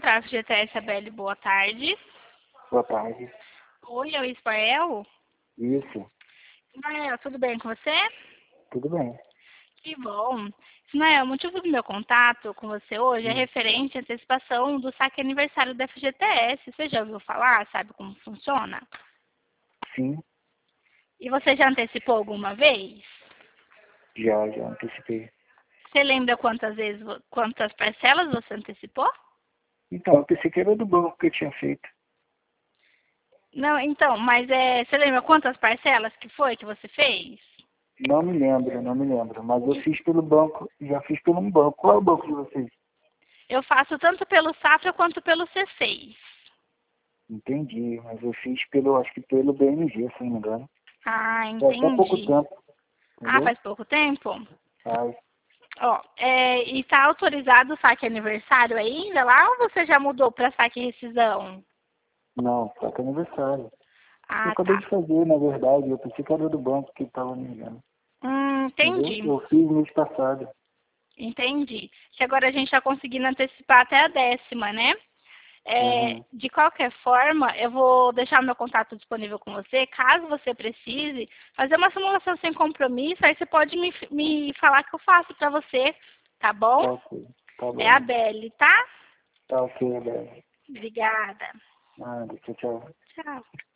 Central FGTS, Abel, boa tarde. Boa tarde. Oi, é o Ismael? Isso, Ismael, tudo bem com você? tudo bem. Que bom. Ismael, o motivo do meu contato com você hoje é Hum, referente à antecipação do saque aniversário da FGTS. Você já ouviu falar? Sabe como funciona? Sim, E você já antecipou alguma vez? já antecipei. Você lembra quantas parcelas você antecipou? Então, eu pensei que era do banco que eu tinha feito. Não, então, mas você lembra quantas parcelas que foi que você fez? Não me lembro. Mas eu fiz pelo banco, já fiz pelo um banco. Qual é o banco de vocês? Eu faço tanto pelo Safra quanto pelo C6. Entendi, mas eu fiz pelo, acho que pelo BMG, se não me engano. Ah, Faz até pouco entendi. tempo, Ah, entendeu? faz pouco tempo? Faz. Ó, e está autorizado o saque aniversário ainda lá ou você já mudou para saque e rescisão? Não, só que é aniversário. Eu Ah, acabei tá. de fazer, na verdade. Eu pensei que era do banco que estava me ligando. Entendeu? Entendi. Eu fiz mês passado. Entendi. Que agora a gente está conseguindo antecipar até a 10ª, né? Aham. De qualquer forma, eu vou deixar meu contato disponível com você. Caso você precise fazer uma simulação sem compromisso, aí você pode me falar que eu faço para você, tá bom? Tá ok. Tá É a bom. Belle, tá? Tá ok, Bela. Obrigada. Nada, tchau, tchau. Tchau.